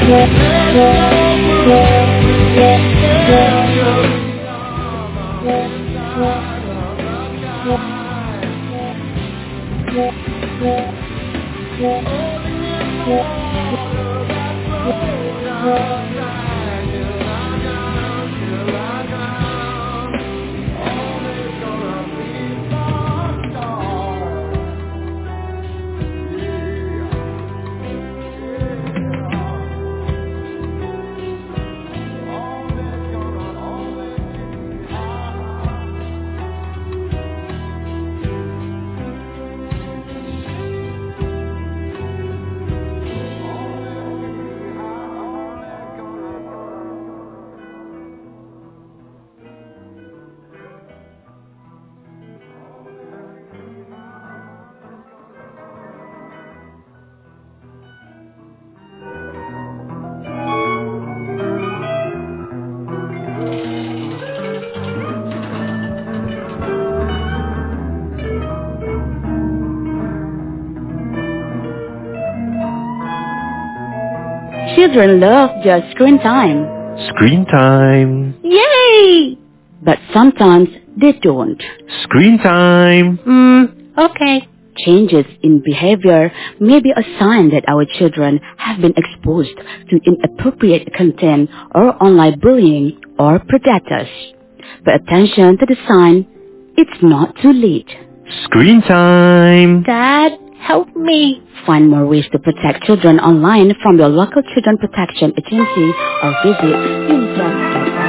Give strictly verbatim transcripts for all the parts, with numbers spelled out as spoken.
Children love just screen time. Screen time. Yay! But sometimes they don't. Screen time. Hmm, okay. Changes in behavior may be a sign that our children have been exposed to inappropriate content or online bullying or predators. Pay attention to the sign. It's not too late. Screen time. Dad, help me. Find more ways to protect children online from your local children protection agency or visit unicef dot org.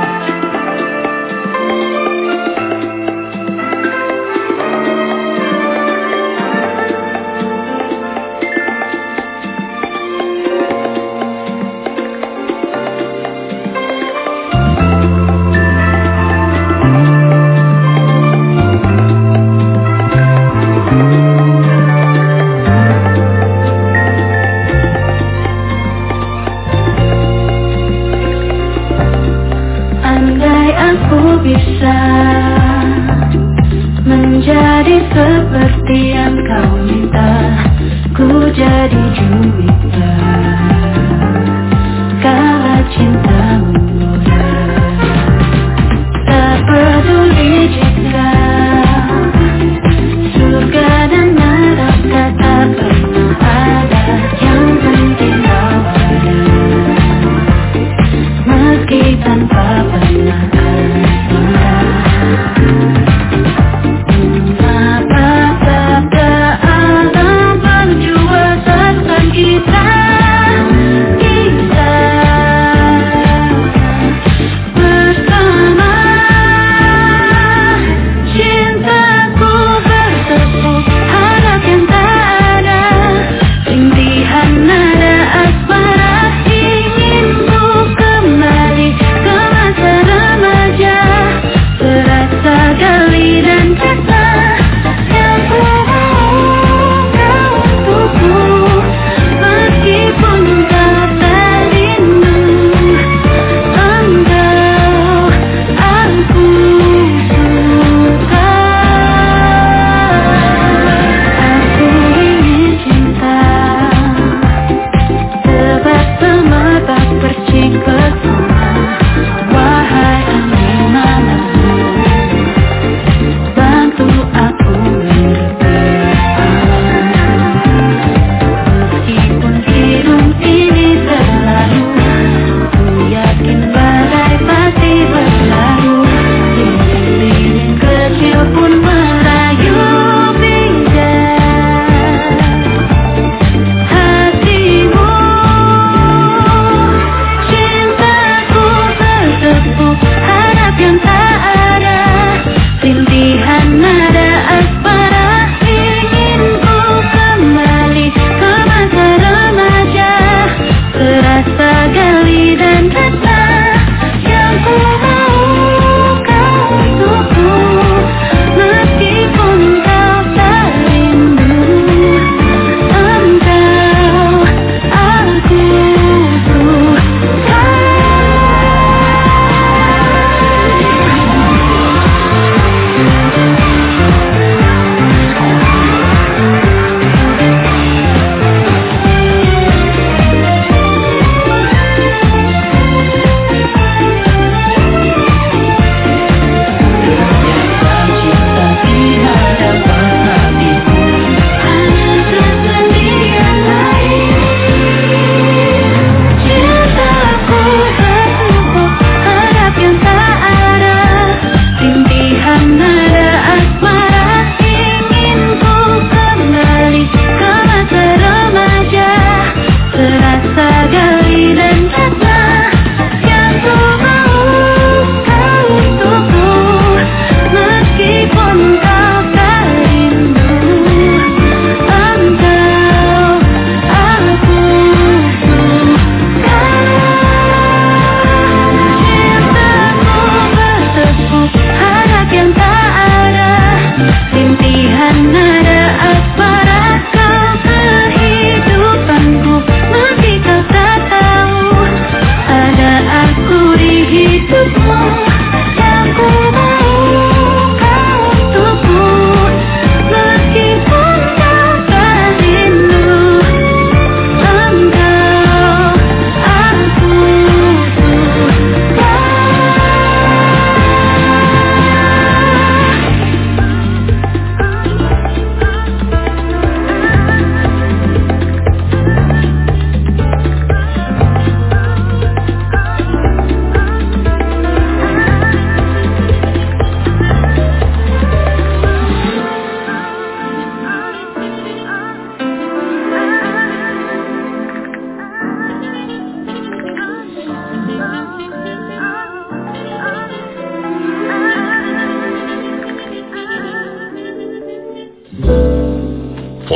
Bisa menjadi seperti yang kau minta, ku jadi Jupiter kala cintamu murah. Tak peduli jika surga dan neraka tak pernah ada, yang penting kau ada, meski tanpa pernah ada.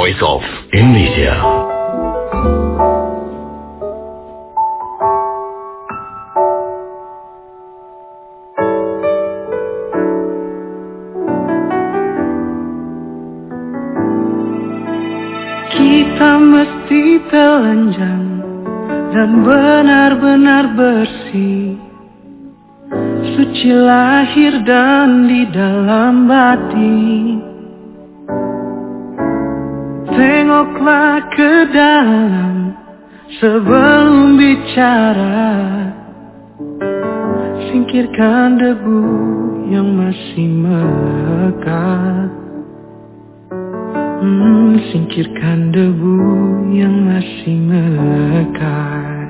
voice of Indonesia. Kita mesti telanjang dan benar-benar bersih, suci lahir dan di dalam batin. Tengoklah ke dalam sebelum bicara, singkirkan debu yang masih melekat. Hmm, singkirkan debu yang masih melekat.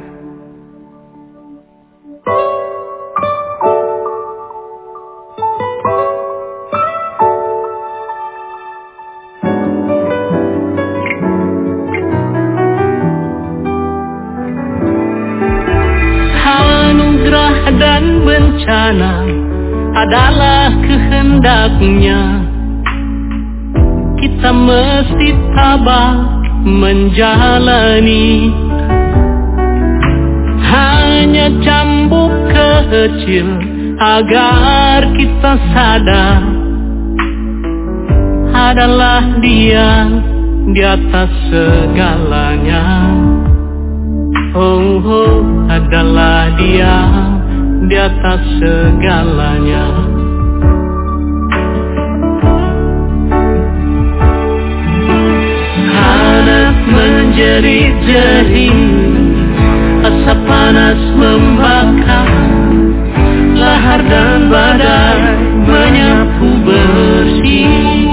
Anugerah dan bencana adalah kehendaknya. Kita mesti tabah menjalani. Hanya cambuk kecil agar kita sadar, adalah Dia di atas segalanya. Oh, oh, adalah Dia di atas segalanya. Menjerit-jerit, asap panas membakar, lahar dan badai menyapu bersih.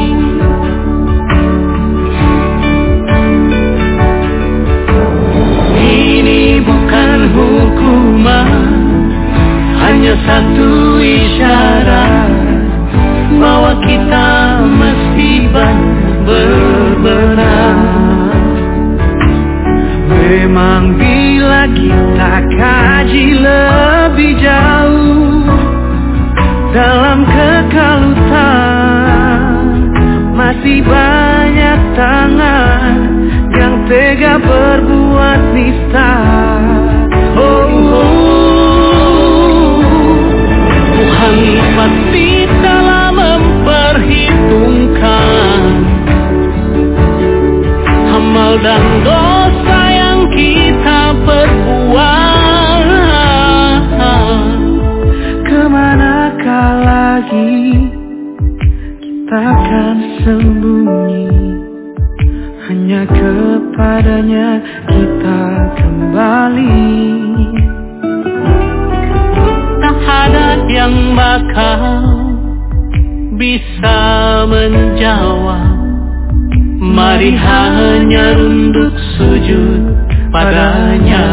Ini bukan hukuman, hanya satu isyarat bahwa kita mesti berbenah. Memang bila kita kaji lebih jauh dalam kekalutan, masih banyak tangan yang tega berbuat nista. Oh, oh, Tuhan pasti telah memperhitungkan amal dan dosa kita perbuat. Kemanakah lagi kita akan sembunyi? Hanya kepadanya kita kembali. Tak ada yang bakal bisa menjawab. Mari hanya runduk sujud padanya.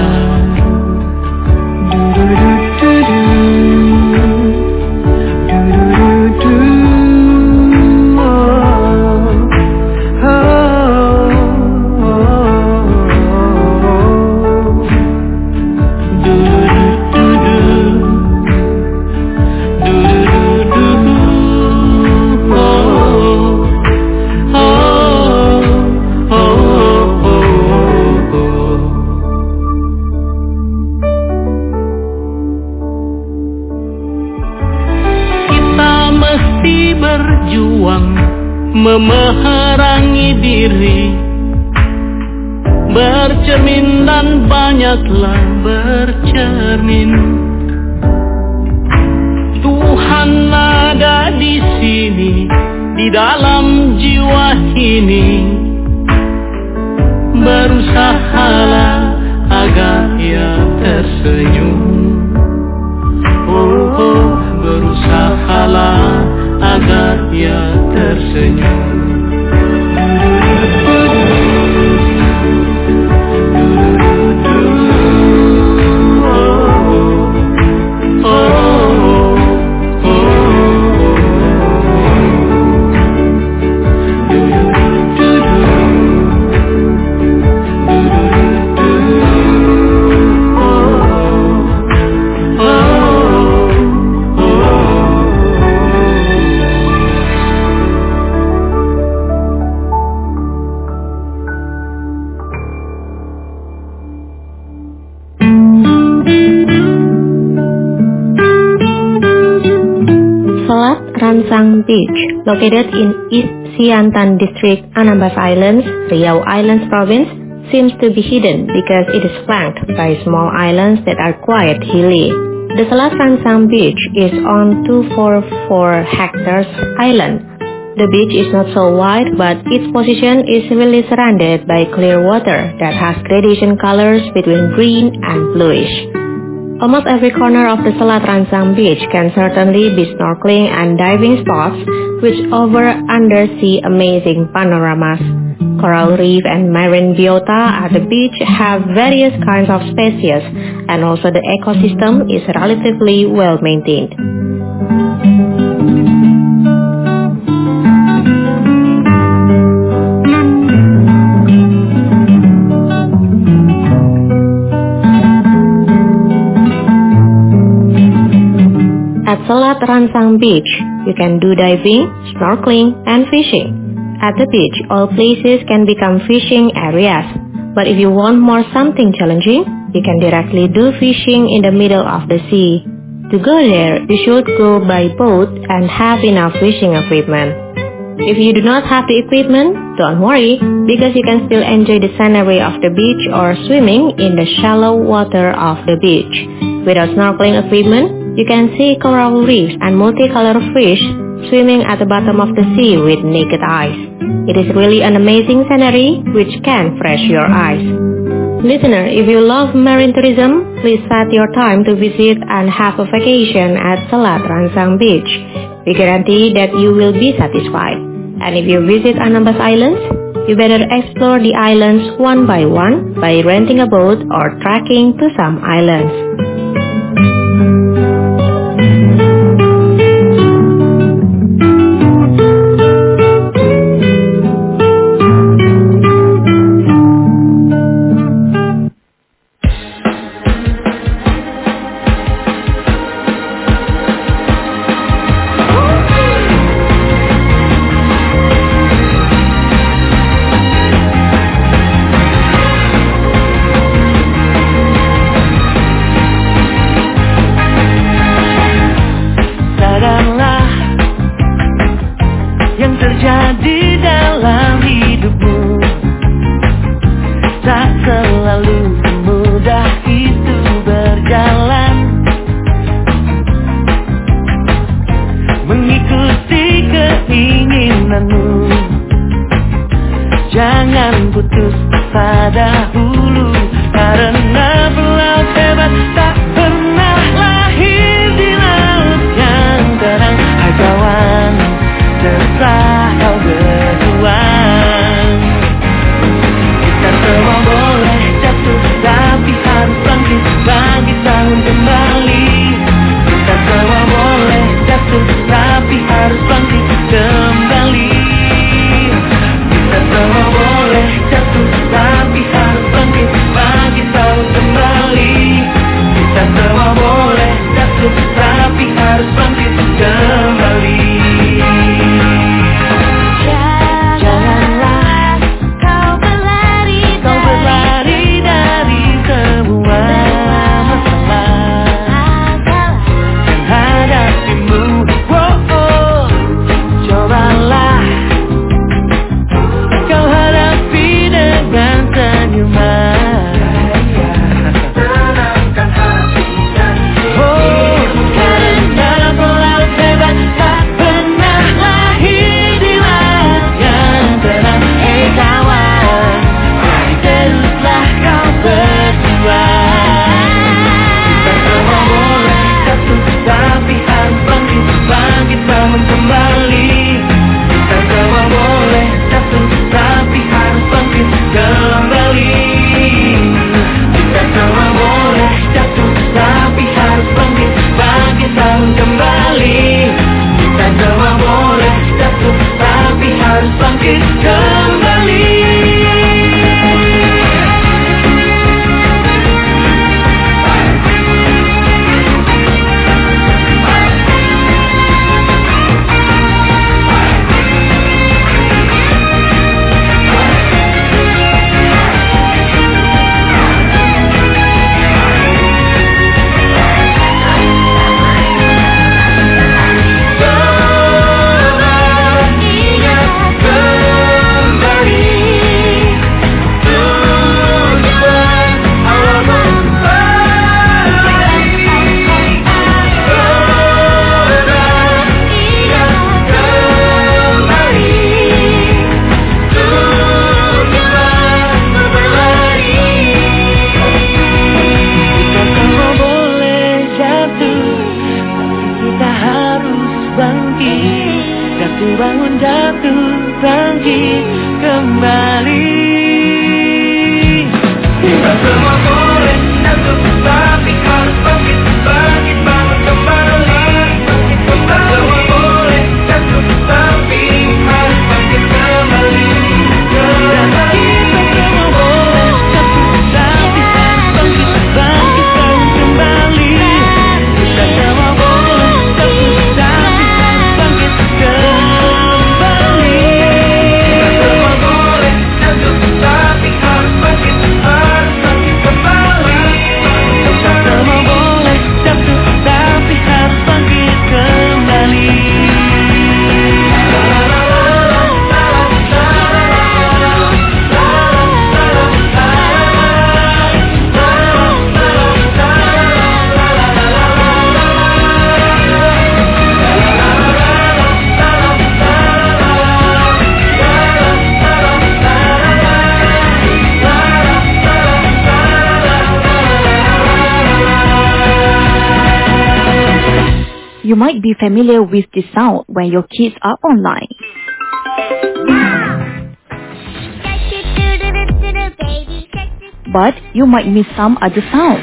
Memerangi diri, bercermin dan banyaklah bercermin. Tuhan ada di sini, di dalam jiwa ini. Berusahalah agar Ia tersenyum. Oh, oh, berusahalah agar Ia tersenyum. Selat Ransang Beach, located in East Siantan District, Anambas Islands, Riau Islands Province, seems to be hidden because it is flanked by small islands that are quite hilly. The Selat Ransang Beach is on two hundred forty-four hectares island. The beach is not so wide, but its position is really surrounded by clear water that has gradation colors between green and bluish. Almost every corner of the Selat Ransang Beach can certainly be snorkeling and diving spots, which offer undersea amazing panoramas. Coral reef and marine biota at the beach have various kinds of species, and also the ecosystem is relatively well maintained. At Selat Ransang Beach, you can do diving, snorkeling, and fishing. At the beach, all places can become fishing areas. But if you want more something challenging, you can directly do fishing in the middle of the sea. To go there, you should go by boat and have enough fishing equipment. If you do not have the equipment, don't worry, because you can still enjoy the scenery of the beach or swimming in the shallow water of the beach. Without snorkeling equipment, you can see coral reefs and multicolored fish swimming at the bottom of the sea with naked eyes. It is really an amazing scenery which can refresh your eyes. Listener, if you love marine tourism, please set your time to visit and have a vacation at Selat Ransang Beach. We guarantee that you will be satisfied. And if you visit Anambas Islands, you better explore the islands one by one by renting a boat or trekking to some islands. Jangan putus asa dahulu, karena pelaut hebat tak pernah lahir di laut yang terang. Hai kawan, terserah kau berjuang. Kita semua boleh jatuh, tapi harus bangkit, bangkit bangun kembali. Kita semua boleh jatuh, tapi harus bangkit kembali. Kita semua boleh jatuh, tapi harus bangkit. semua boleh jatuh, tapi harus bangkit, bangkit bangun kembali. Kita semua boleh jatuh, tapi harus bangkit kembali. Dan kita semua boleh jatuh, tapi harus bangkit, bangkit bangun kembali. Kita semua boleh jatuh, tapi harus bangkit kembali. Kita semua boleh jatuh, tapi harus bangkit, harus bangkit kembali. Kita semua boleh jatuh, tapi harus bangkit kembali. You might be familiar with this sound when your kids are online. But you might miss some other sounds.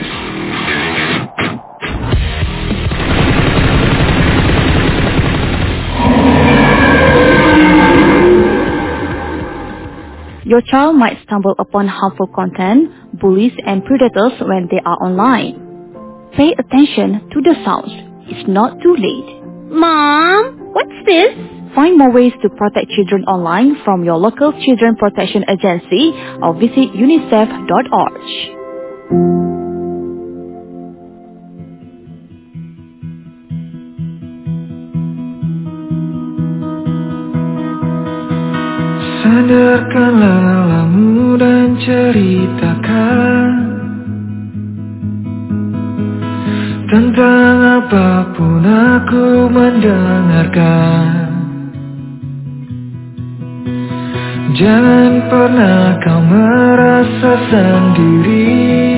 Your child might stumble upon harmful content, bullies and predators when they are online. Pay attention to the sounds. It's not too late. Mom, what's this? Find more ways to protect children online from your local children protection agency or visit unicef dot org. Sandarkanlah lelamu dan ceritakan tentang apapun aku mendengarkan. Jangan pernah kau merasa sendiri.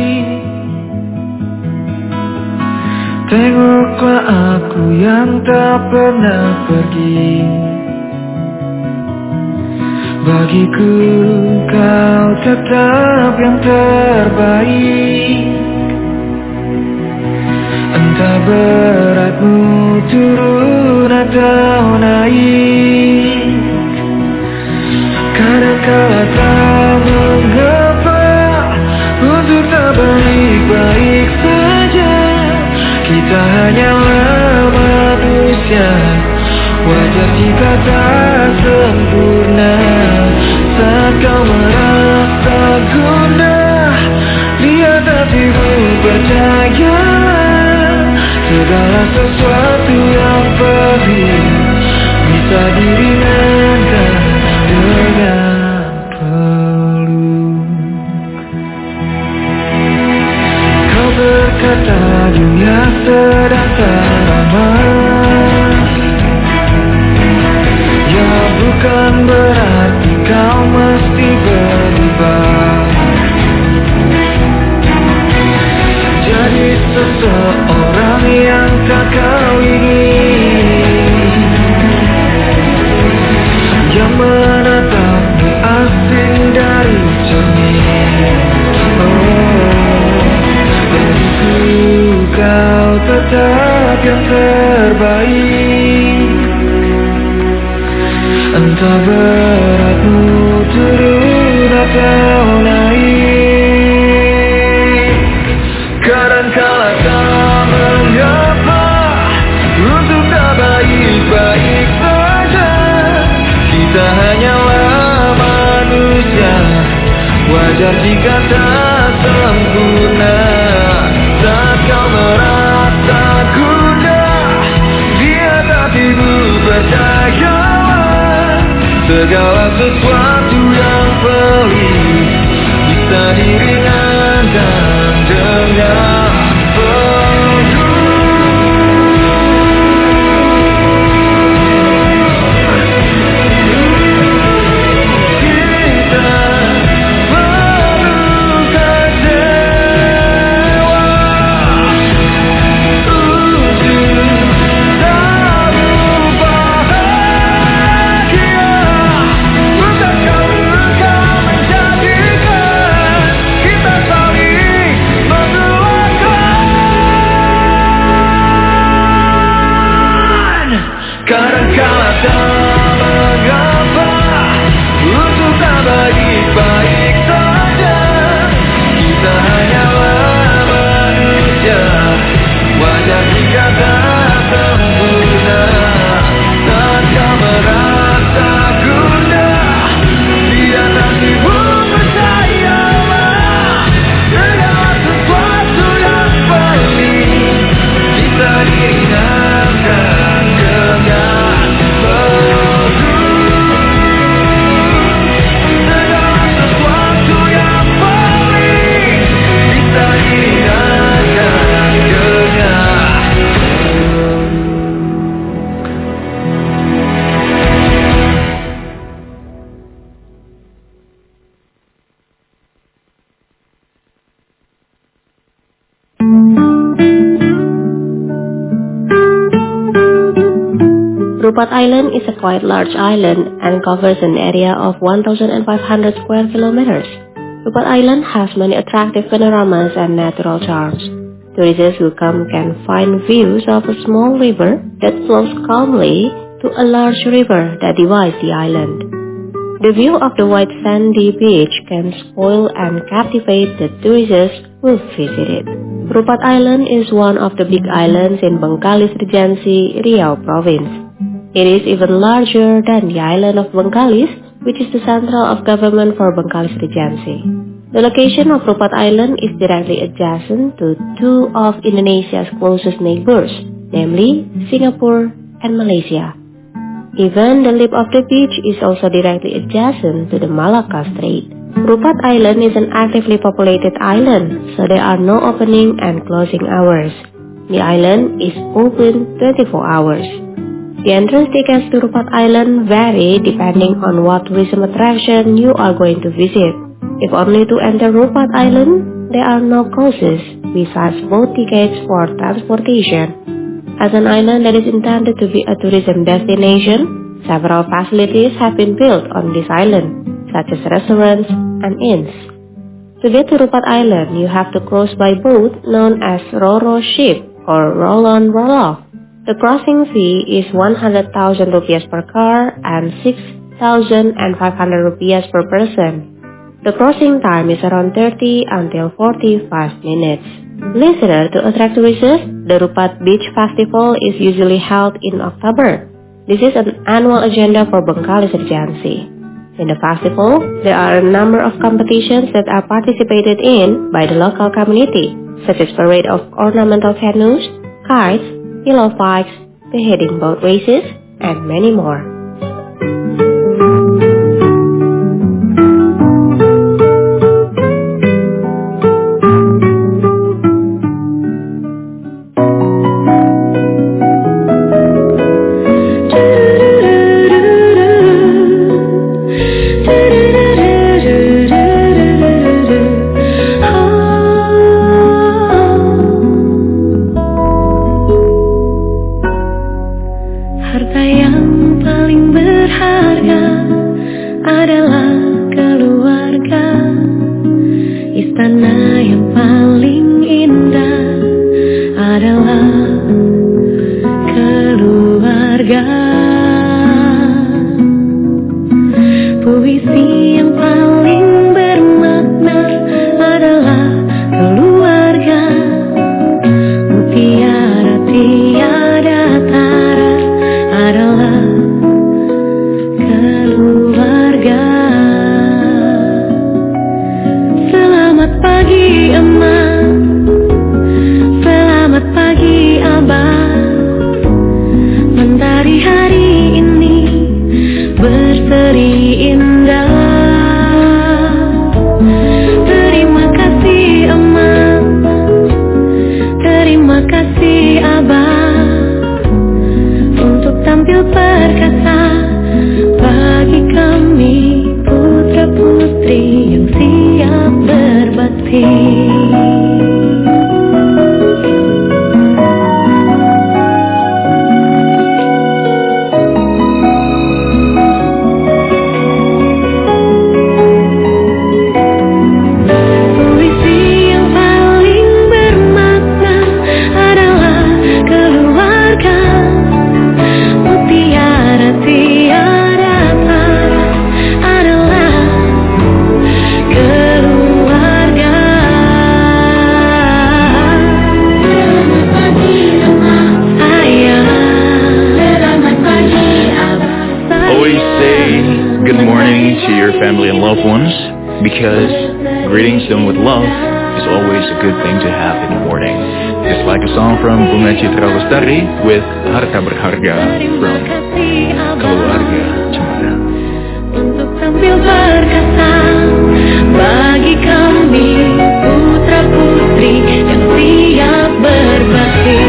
Tengoklah aku yang tak pernah pergi. Bagiku kau tetap yang terbaik. Entah beratmu turun atau naik. Kadangkala tak mengapa untuk tak baik-baik saja. Kita hanyalah manusia, wajar jika tak sempurna. Saat kau merasa gundah, lihat hatimu, percayalah segala sesuatu yang perih bisa diringankan dengan peluk. Kau berkata dunia sedang tak ramah, ya bukan berarti kau mesti berubah. Jadi seseorang yang tak kau ingin, yang menatapmu asing dari cermin. Oh, bagiku kau tetap yang terbaik. Entah beratmu turun atau naik. Kadangkala tak mengapa untuk tak baik-baik saja. Kita hanyalah manusia, wajar jika tak sempurna. Saat kau merasa gundah, lihat Rupat Island is a quite large island and covers an area of one thousand five hundred square kilometers. Rupat Island has many attractive panoramas and natural charms. Tourists who come can find views of a small river that flows calmly to a large river that divides the island. The view of the white sandy beach can spoil and captivate the tourists who visit it. Rupat Island is one of the big islands in Bengkalis Regency, Riau Province. It is even larger than the island of Bengkalis, which is the central of government for Bengkalis Regency. The location of Rupat Island is directly adjacent to two of Indonesia's closest neighbors, namely Singapore and Malaysia. Even the lip of the beach is also directly adjacent to the Malacca Strait. Rupat Island is an actively populated island, so there are no opening and closing hours. The island is open twenty-four hours. The entrance tickets to Rupat Island vary depending on what tourism attraction you are going to visit. If only to enter Rupat Island, there are no costs besides boat tickets for transportation. As an island that is intended to be a tourism destination, several facilities have been built on this island, such as restaurants and inns. To get to Rupat Island, you have to cross by boat known as Ro-Ro ship or roll-on roll-off. The crossing fee is one hundred thousand rupiahs per car and six thousand five hundred rupiahs per person. The crossing time is around thirty until forty-five minutes. Listener, to attract tourists, the Rupat Beach Festival is usually held in October. This is an annual agenda for Bengkalis Regency. In the festival, there are a number of competitions that are participated in by the local community, such as parade of ornamental canoes, kites, yellow fights, beheading boat races, and many more. Harta yang paling berharga adalah keluarga. Istana yang paling indah adalah keluarga. Puisi yang paling bermakna adalah keluarga. Mutiara tiada tara adalah keluarga. Selamat pagi Emak, selamat pagi Abah. Mentari hari ini berseri indah. Terima kasih Emak, terima kasih Abah, untuk tampil perkasa bagi kami putra-putri yang siap berbakti. Family and loved ones, because greetings done with love is always a good thing to have in the morning. Just like a song from Bunga Citra Lestari with Harta Berharga from Keluarga Cemara. Untuk tampil perkasa bagi kami putra-putri yang siap berbakti.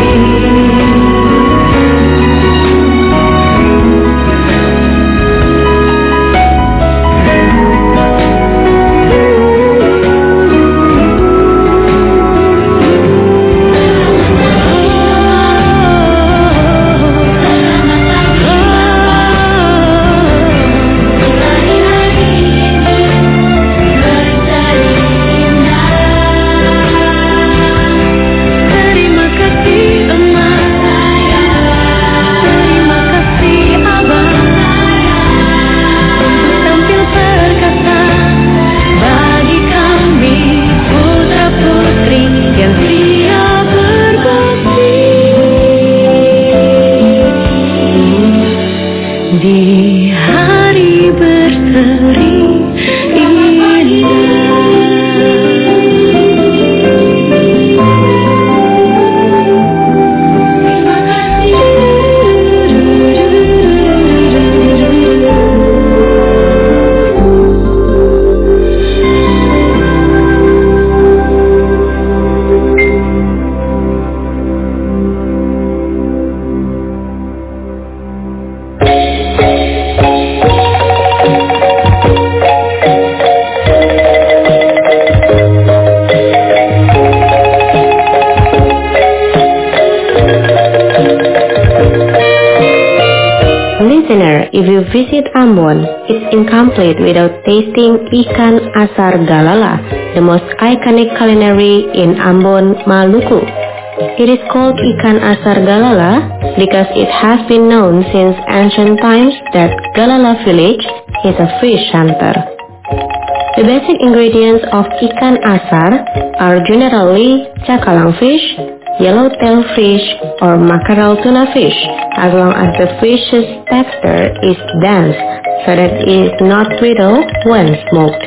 you visit Ambon, it's incomplete without tasting ikan asar galala, the most iconic culinary in Ambon, Maluku. It is called ikan asar galala because it has been known since ancient times that Galala village is a fish center. The basic ingredients of ikan asar are generally cakalang fish, yellowtail fish, or mackerel tuna fish, as long as the fish's texture is dense, so that it is not brittle when smoked.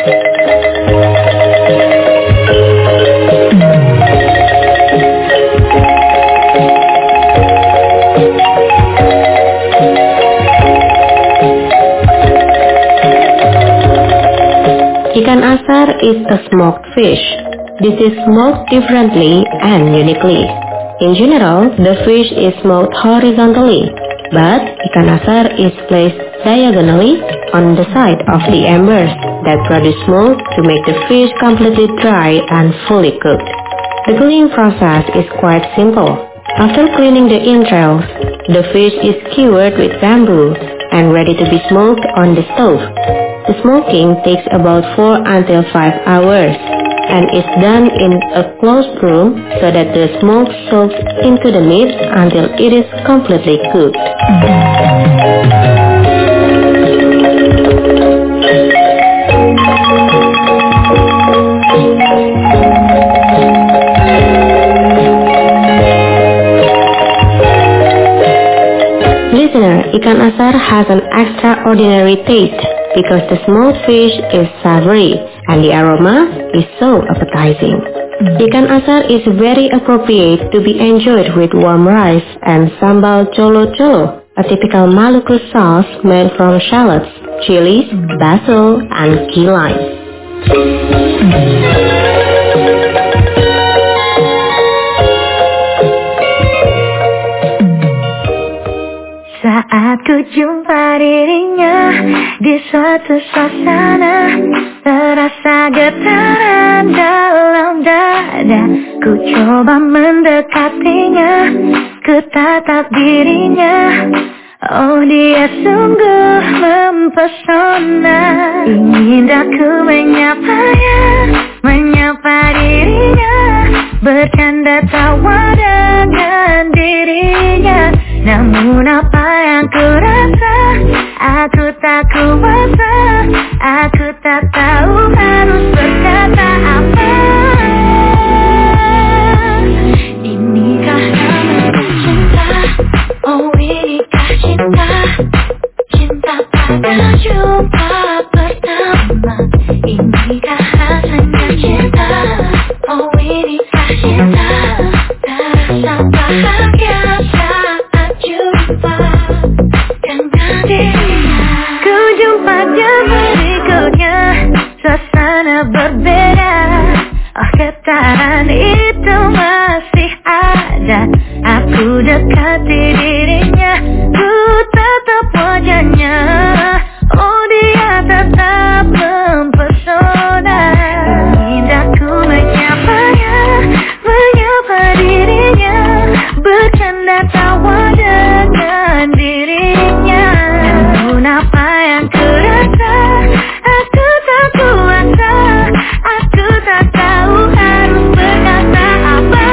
Ikan asar is a smoked fish. This is smoked differently and uniquely. In general, the fish is smoked horizontally, but ikan asar is placed diagonally on the side of the embers that produce smoke to make the fish completely dry and fully cooked. The cooking process is quite simple. After cleaning the entrails, the fish is skewered with bamboo and ready to be smoked on the stove. The smoking takes about four until five hours and is done in a closed room so that the smoke soaks into the meat until it is completely cooked. Listener, ikan asar has an extraordinary taste because the smoked fish is savory and the aroma is so appetizing. Ikan asar is very appropriate to be enjoyed with warm rice and sambal colo-colo, a typical Maluku sauce made from shallots, chilies, basil, and key lime. Saat ku jumpa dirinya di suatu suasana, terasa getaran dalam dada. Ku coba mendekatinya, ku tatap dirinya. Oh, dia sungguh mempesona. Ingin aku menyapanya, menyapa dirinya, bercanda tawa dengan dirinya. Namun apa yang ku rasa, aku tak kuasa, aku tak tahu harus berkata apa. Inikah namanya cinta? Oh, inikah cinta? Cinta pada jumpa pertama. Inikah rasanya cinta? Oh, inikah cinta? Terasa bahagia saat jumpa dengan dirinya. Ku jumpa dia berikutnya, suasana berbeda. Oh, getaran itu masih ada. Aku dekati dirinya, ku tatap wajahnya. Oh, dia tetap mempesona. Ingin aku menyapanya, menyapa dirinya, bercanda tawa dengan dirinya. Namun apa yang ku rasa, aku tak kuasa, aku tak tahu harus berkata apa.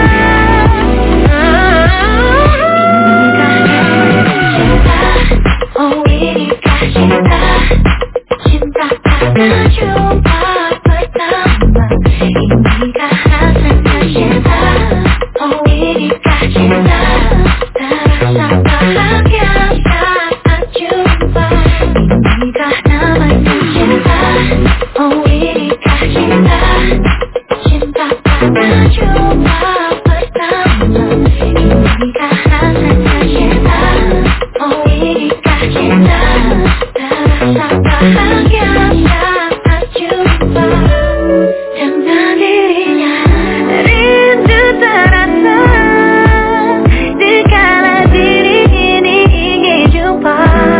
Inikah namanya cinta? Oh, inikah cinta? Cinta pada jumpa pertama. Inikah rasanya cinta? Oh, inikah cinta? Terasa bahagia saat jumpa. Inikah namanya cinta? Oh, inikah cinta? Cinta pada jumpa pertama. Inikah rasanya cinta? Oh, inikah cinta? Terasa bahagia saat jumpa dengan dirinya. Rindu terasa dikala diri ini ingin jumpa.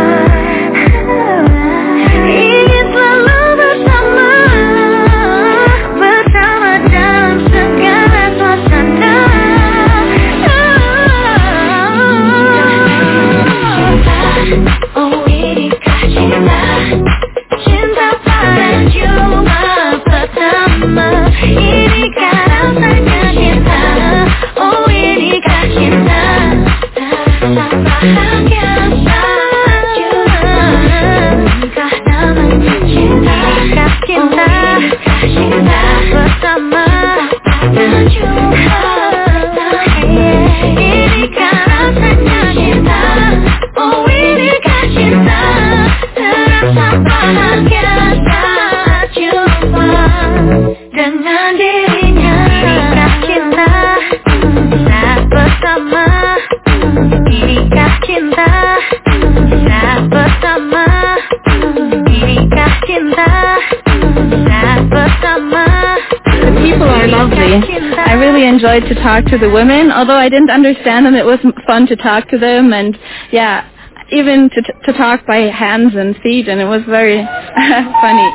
Ingin selalu bersama, bersama dalam segala suasana. jumpa. Inikah rasanya cinta. Oh inikah cinta. Terasa bahagia saat jumpa dengan dirinya. Inikah cinta. Saat bersama. Inikah cinta. Saat bersama. Inikah cinta. Saat bersama. The people are lovely. I really enjoyed to talk to the women. Although I didn't understand them, it was fun to talk to them, and yeah, even to to talk by hands and feet, and it was very funny.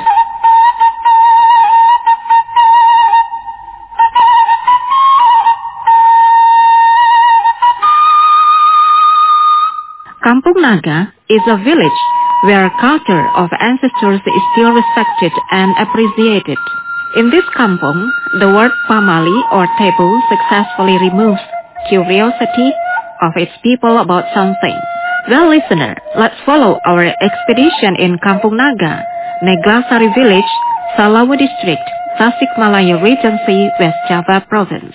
Kampung Naga is a village where culture of ancestors is still respected and appreciated. In this kampung, the word pamali or taboo successfully removes curiosity of its people about something. Well, listener, let's follow our expedition in Kampung Naga, Neglasari Village, Salawu District, Tasikmalaya Regency, West Java Province.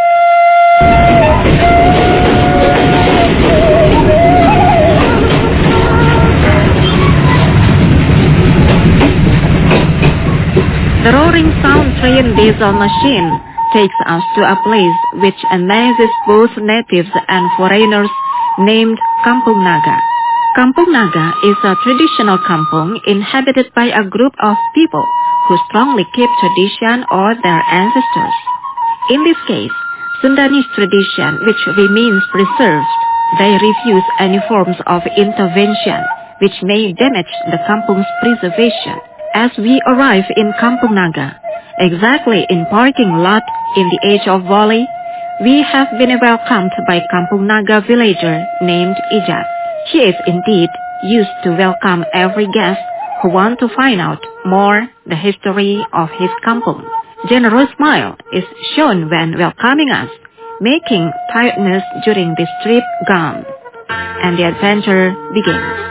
The roaring sound train diesel machine takes us to a place which amazes both natives and foreigners named Kampung Naga. Kampung Naga is a traditional kampung inhabited by a group of people who strongly keep tradition or their ancestors. In this case, Sundanese tradition which remains preserved. They refuse any forms of intervention which may damage the kampung's preservation. As we arrive in Kampung Naga, exactly in parking lot in the edge of valley, we have been welcomed by Kampung Naga villager named Ijat. He is indeed used to welcome every guest who want to find out more the history of his kampung. Generous smile is shown when welcoming us, making tiredness during this trip gone, and the adventure begins.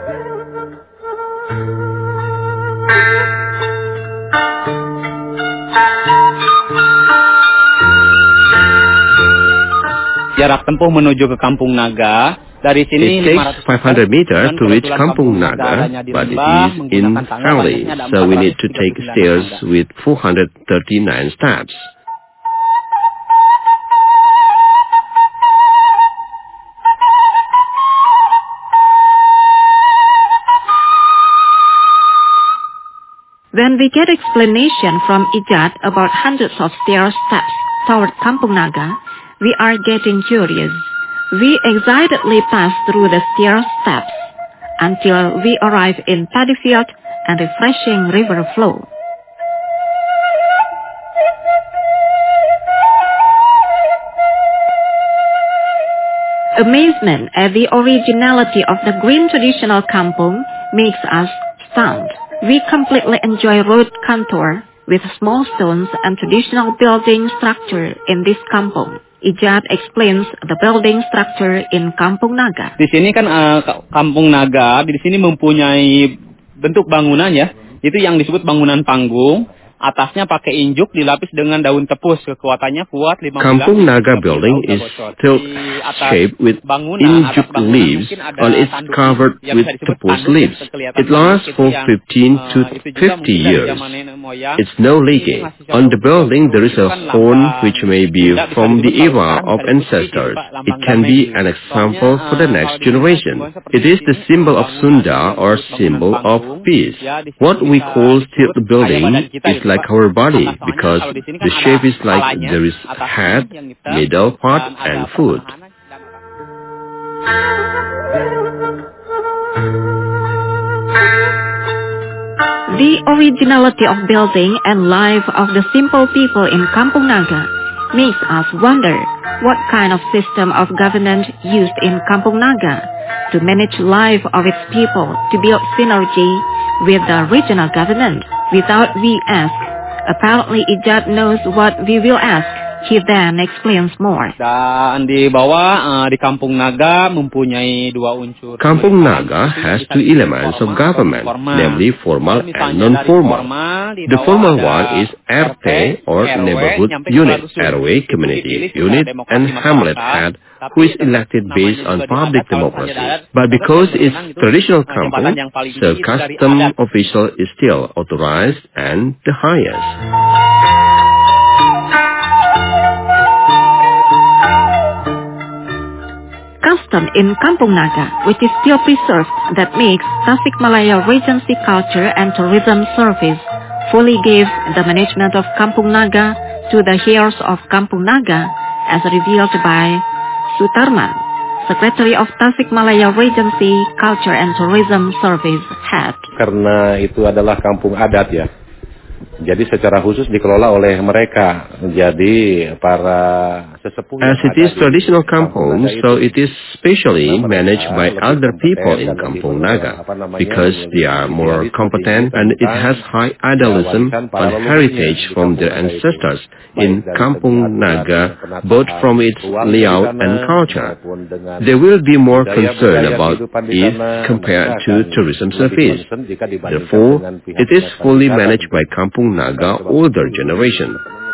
Jarak tempuh menuju ke Kampung Naga dari sini it takes five hundred meters to reach Kampung Naga, but it is in valley, so we need to take stairs with four hundred thirty-nine steps. When we get explanation from Ijat about hundreds of stair steps toward Kampung Naga, we are getting curious. We excitedly pass through the stair steps until we arrive in paddy field and refreshing river flow. Amazement at the originality of the green traditional kampung makes us stunned. We completely enjoy road contour with small stones and traditional building structure in this kampung. Ijat explains the building structure in Kampung Naga. Di sini kan uh, Kampung Naga di sini mempunyai bentuk bangunan ya, itu yang disebut bangunan panggung. Atasnya pakai injuk dilapis dengan daun tepus, kekuatannya kuat lima belas. Kampung Naga building is still shaped with injuk leaves and it's covered with tepus leaves. It lasts for fifteen to fifty years. It's no leaking. On the building there is a horn which may be from the era of ancestors. It can be an example for the next generation. It is the symbol of Sunda or symbol of peace. What we call stilt building is like our body because the shape is like there is head, middle part and foot. The originality of building and life of the simple people in Kampung Naga makes us wonder what kind of system of governance used in Kampung Naga to manage life of its people to build synergy with the regional government. Without we ask, apparently Ijat knows what we will ask. He then explains more. Dan di bawah uh, di Kampung Naga mempunyai dua unsur. Kampung Naga has two elements of government, namely formal and non-formal. The formal one is R T or neighborhood unit, R W community unit, and hamlet head, who is elected based on public democracy. But because it's traditional kampung, so custom official is still authorized and the highest. Custom in Kampung Naga, which is still preserved, that makes Tasikmalaya Regency Culture and Tourism Service fully gives the management of Kampung Naga to the heirs of Kampung Naga, as revealed by Sutarman, Secretary of Tasikmalaya Regency Culture and Tourism Service Head. Karena itu adalah kampung adat ya. Jadi secara khusus dikelola oleh mereka. Jadi para sesepuh. As it is traditional kampung, so it is specially managed by elder people in Kampung Naga because they are more competent and it has high idealism and heritage from their ancestors in Kampung Naga, both from its layout and culture. They will be more concerned about it compared to tourism service. Therefore, it is fully managed by Kampung Naga older generation.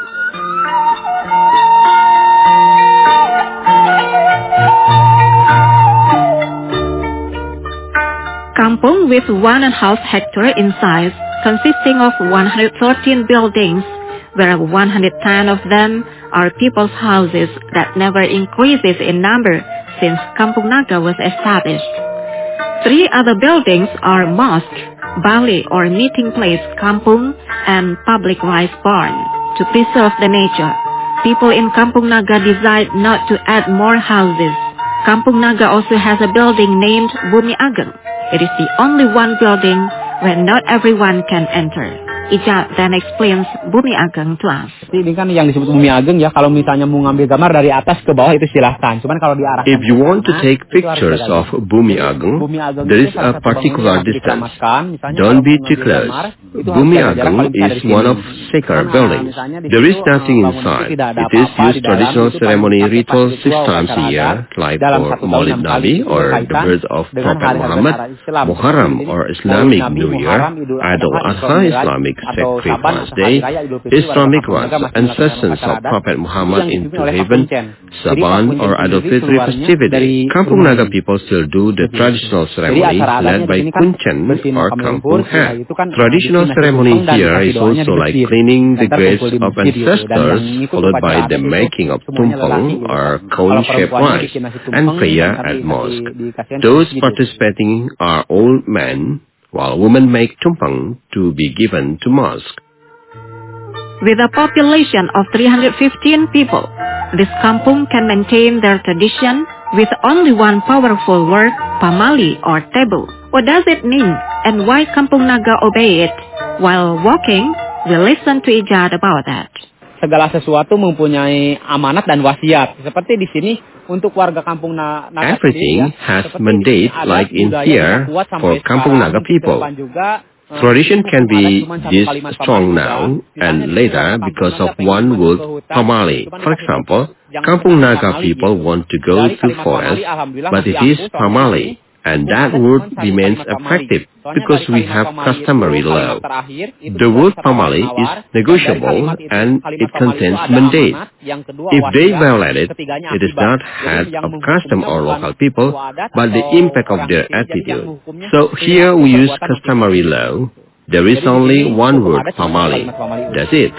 Kampung with one and a half hectare in size, consisting of one hundred thirteen buildings, where one hundred ten of them are people's houses that never increases in number since Kampung Naga was established. Three other buildings are mosque, Bali or meeting place Kampung, and public rice barn. To preserve the nature, people in Kampung Naga decide not to add more houses. Kampung Naga also has a building named Bumi Ageng. It is the only one building where not everyone can enter. Ija then explains Bumi Ageng to us. Ini kan yang disebut Bumi Ageng ya, kalau misalnya mau ngambil gambar dari atas ke bawah itu silahkan. Cuman kalau diarahkan. If you want to take pictures of Bumi Ageng, there is a particular distance. Don't be too close. Bumi Ageng is one of sacred buildings. There is nothing inside. It is used traditional ceremony ritual six times a year, like for Maulid Nabi or the birth of Prophet Muhammad, Muharram or Islamic New Year, Idul Adha Islamic Sacrifice Day, Islamic rites and sessions of Prophet Muhammad into heaven, Saban or Idul Fitri festivity. Kampung Naga people still do the traditional ceremony led by Kuncen or Kampung Head. Traditional ceremony here is also like cleaning the graves of ancestors, followed by the making of tumpeng or cone-shaped rice and prayer at mosque. Those participating are old men, while women make tumpeng to be given to mosque. With a population of three hundred fifteen people, this kampung can maintain their tradition with only one powerful word, pamali or tebu. What does it mean and why Kampung Naga obey it? While walking, we'll listen to Ijad about that. Segala sesuatu mempunyai amanat dan wasiat. Seperti di sini untuk warga Kampung Naga. Everything has mandate like in here for Kampung Naga people. Tradition can be this strong now and later because of one word, pamali. For example, Kampung Naga people want to go to forest, but it is pamali. And that word remains effective because we have customary law. The word pamali is negotiable and it contains mandate. If they violate it, it is not head of custom or local people, but the impact of their attitude. So here we use customary law. There is only one word, pamali. That's it.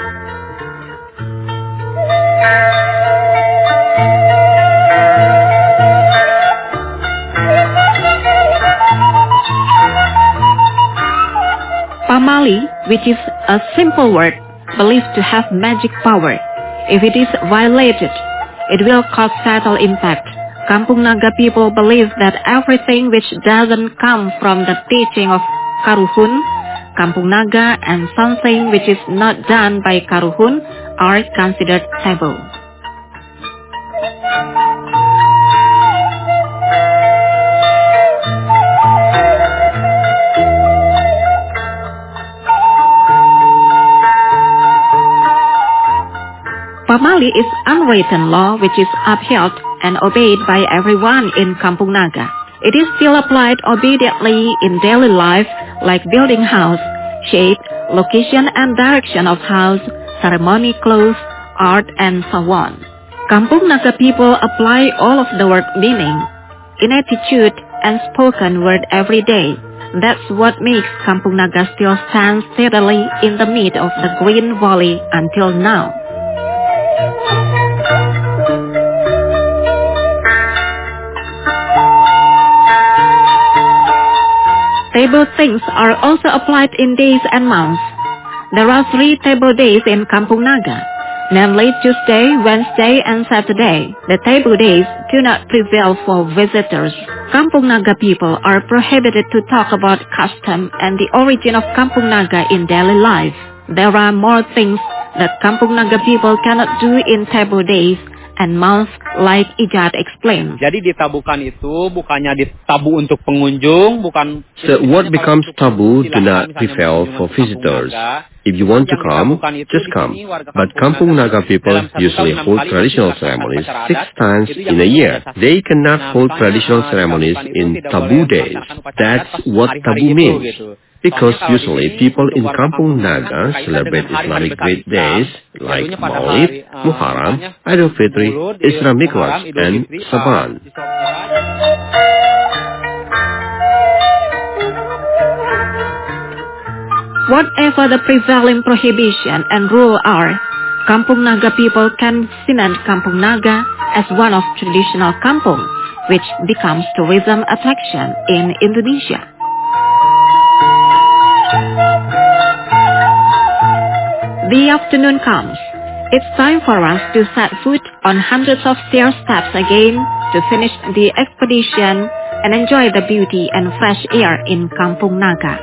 Pamali, which is a simple word, believed to have magic power. If it is violated, it will cause fatal impact. Kampung Naga people believe that everything which doesn't come from the teaching of Karuhun, Kampung Naga, and something which is not done by Karuhun are considered taboo. Pamali Wali is unwritten law which is upheld and obeyed by everyone in Kampung Naga. It is still applied obediently in daily life like building house, shape, location and direction of house, ceremony clothes, art and so on. Kampung Naga people apply all of the word meaning in attitude and spoken word every day. That's what makes Kampung Naga still stand steadily in the mid of the Green Valley until now. Table things are also applied in days and months. There are three table days in Kampung Naga, namely Tuesday, Wednesday, and Saturday. The table days do not prevail for visitors. Kampung Naga people are prohibited to talk about custom and the origin of Kampung Naga in daily life. There are more things that Kampung Naga people cannot do in table days and months like Ijat explained. Jadi ditabukan itu bukannya ditabu untuk pengunjung, bukan. So what becomes taboo do not prevail for visitors. If you want to come, just come. But Kampung Naga people usually hold traditional ceremonies six times in a year. They cannot hold traditional ceremonies in taboo days. That's what taboo means. Because usually people in Kampung Naga celebrate Islamic great days like Maulid, Muharram, Idul Fitri, Isra Mikraj, and Saban. Whatever the prevailing prohibition and rule are, Kampung Naga people can cement Kampung Naga as one of traditional kampung, which becomes tourism attraction in Indonesia. The afternoon comes. It's time for us to set foot on hundreds of stair steps again to finish the expedition and enjoy the beauty and fresh air in Kampung Naga.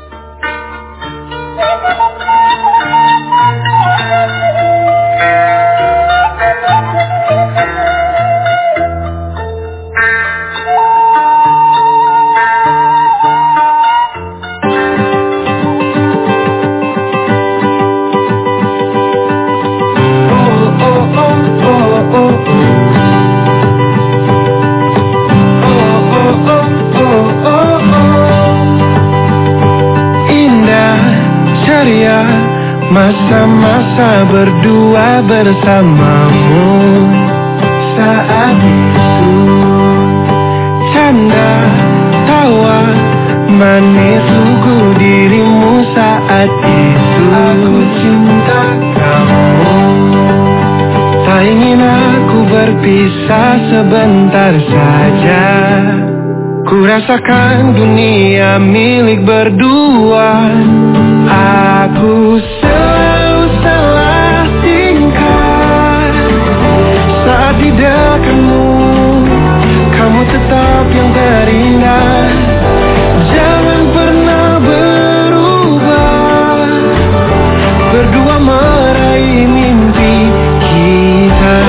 Masa-masa berdua bersamamu saat itu, canda, tawa, manis lugu dirimu saat itu. Aku cinta kamu, tak ingin aku berpisah sebentar saja. Ku rasakan dunia milik berdua. Aku selalu salah tingkah saat di dekatmu. Kamu tetap yang terindah. Jangan pernah berubah. Berdua meraih mimpi kita.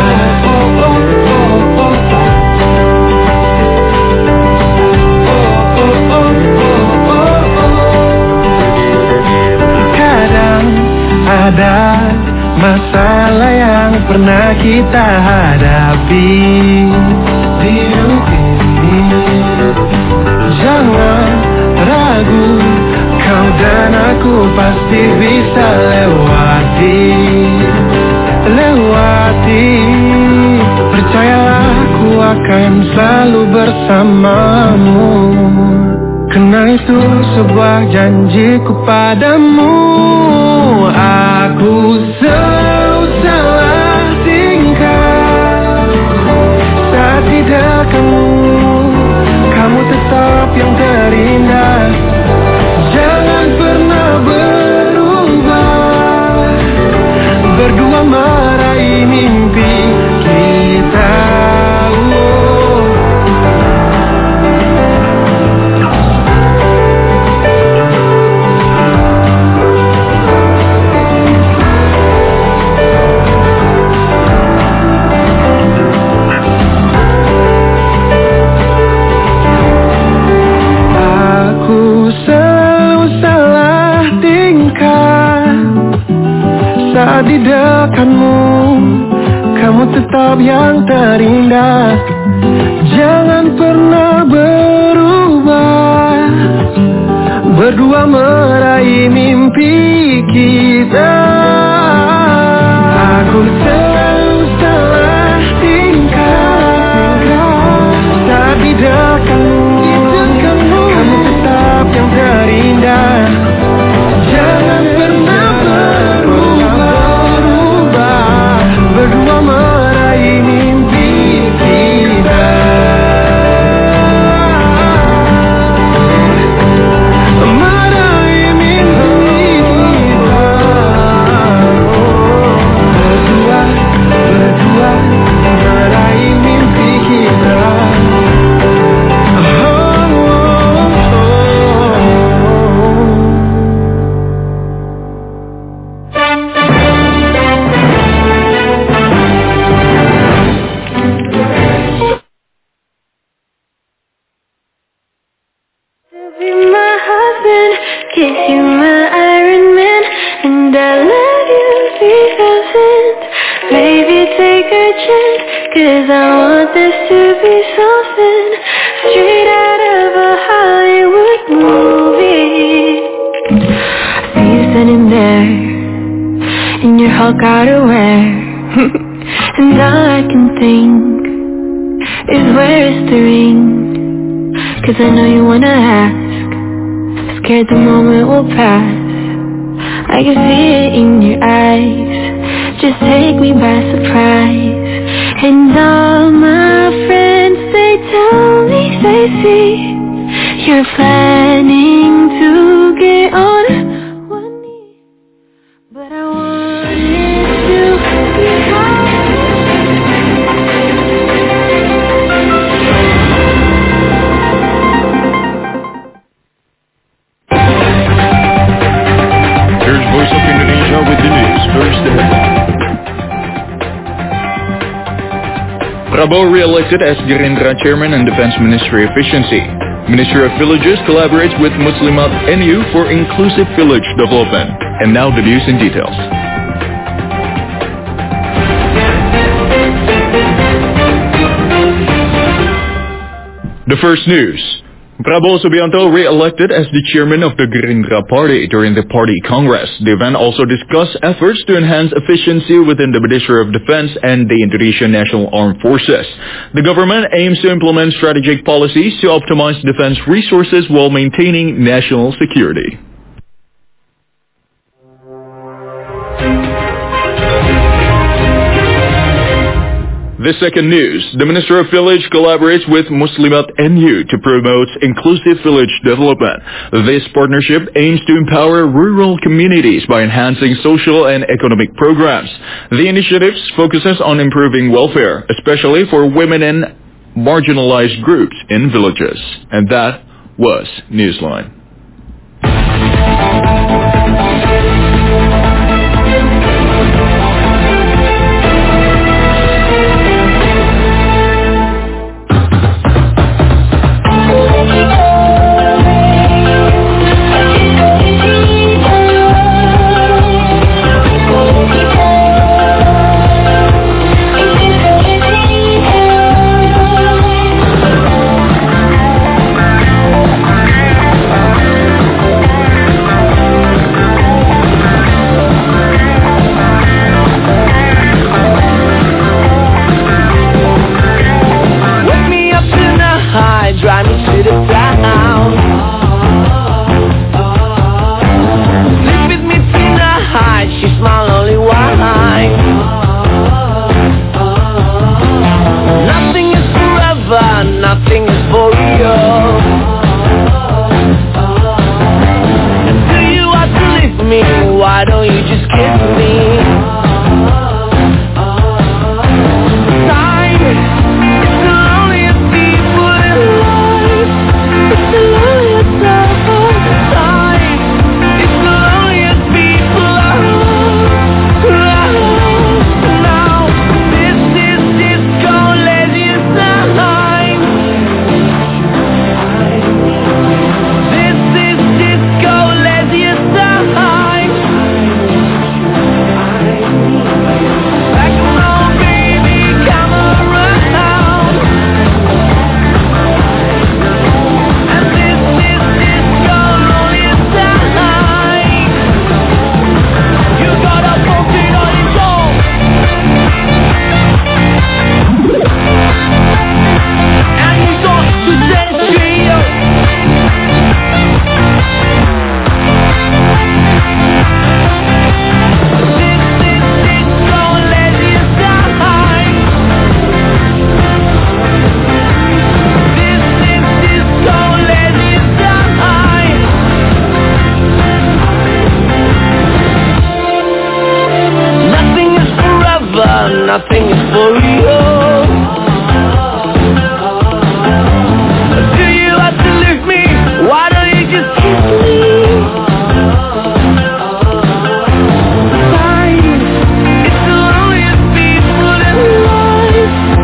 Ada masalah yang pernah kita hadapi di hidup ini. Jangan ragu, kau dan aku pasti bisa lewati. Lewati, percayalah aku akan selalu bersamamu. Karena itu sebuah janjiku padamu. Aku selalu salah tingkah saat di dekatmu. Kamu tetap yang terindah. Jangan pernah berubah. Berdua meraih mimpi kita. yang terindah. Jangan pernah berubah, berdua meraih mimpi kita. Aku tahu salah tingkah, saat di dekatmu, kamu tetap yang terindah. Jangan pernah berubah, berdua meraih mimpi kita. Meraih mimpi kita. Berdua, berdua meraih mimpi kita. Kiss you my Iron Man, and I love you three thousand. Baby, take a chance, cause I want this to be something straight out of a Hollywood movie. I see you standing there in your Hulk outerwear, and all I can think is where is the ring? Cause I know you wanna ask, scared the moment will pass. I can see it in your eyes, just take me by surprise. And all my friends, they tell me, they see you're planning to get on one knee, but I want it to be hard. Voice of Indonesia with the news. First, the headline. Prabowo re-elected as Gerindra Chairman and Defense Ministry Efficiency. Ministry of Villages collaborates with Muslimat N U for inclusive village development. And now the news in details. The first news. Prabowo Subianto re-elected as the chairman of the Gerindra Party during the party congress. The event also discussed efforts to enhance efficiency within the Ministry of Defense and the Indonesian National Armed Forces. The government aims to implement strategic policies to optimize defense resources while maintaining national security. The second news. The Minister of Village collaborates with Muslimat N U to promote inclusive village development. This partnership aims to empower rural communities by enhancing social and economic programs. The initiative focuses on improving welfare, especially for women and marginalized groups in villages. And that was Newsline.